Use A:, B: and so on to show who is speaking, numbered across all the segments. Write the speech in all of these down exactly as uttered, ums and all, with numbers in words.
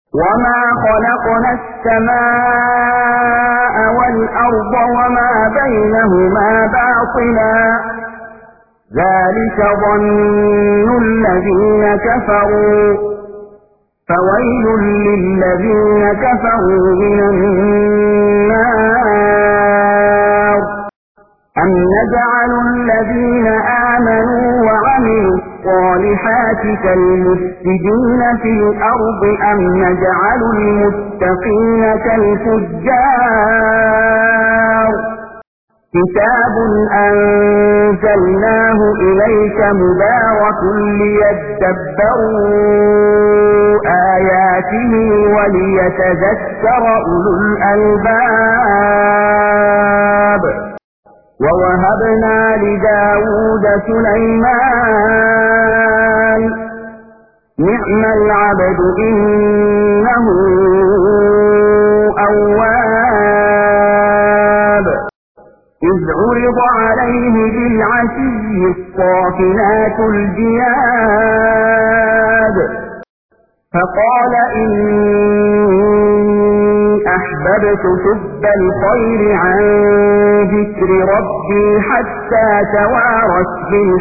A: وما خلقنا السماء والأرض وما بينهما باطلا ذلك ظن الذين كفروا فويل للذين كفروا من النار أم نجعل الذين آمنوا وعملوا الصالحات كالمفسدين في الأرض أم نجعل المتقين كالفجار كتاب أنزلناه إليك مبارك ليدبروا آياته وليتذكر أولو الألباب ووهبنا لداود سليمان نعم العبد إنه أواب إذ عرض عليه بالعشي الصافنات الجياد فقال إني أحببت حب الخير عن ذكر ربي حتى توارت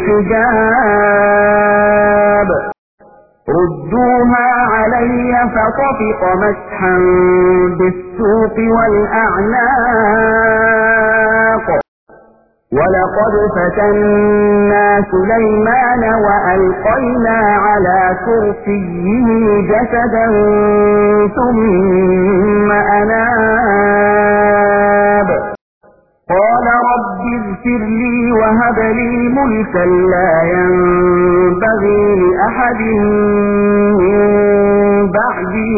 A: بالحجاب ردوها علي فطفق مسحا بالسوق والأعناق ولقد فتنا سليمان وألقينا على كرسيه جسدا ثم أناب قال رب اغفر لي وهب لي ملكا لا ينبغي لأحد من بعدي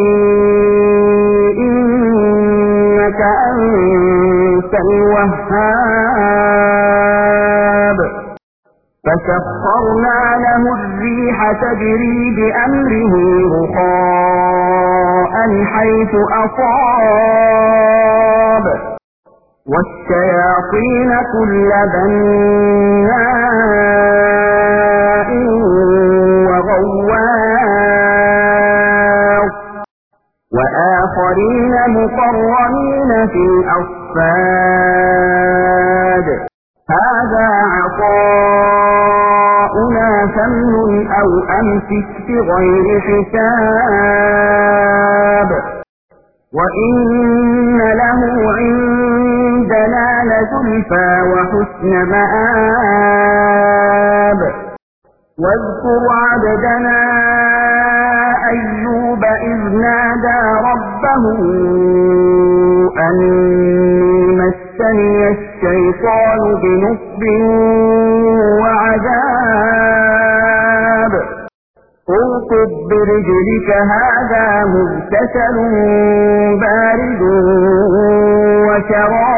A: إنك أنت الوهاب فسخرنا له الريح تجري بأمره رخاء حيث أصاب والشياطين كل بناء وغواص وآخرين مقرنين في الأصفاد هذا عطاؤنا فامنن أو أمسك بغير حساب وإن له عندنا لزلفى وحسن مآب واذكر عبدنا أيوب إذ نادى ربه أني مسني الشيطان بنصب وعذاب اركض برجلك هذا مغتسل بارد وشراب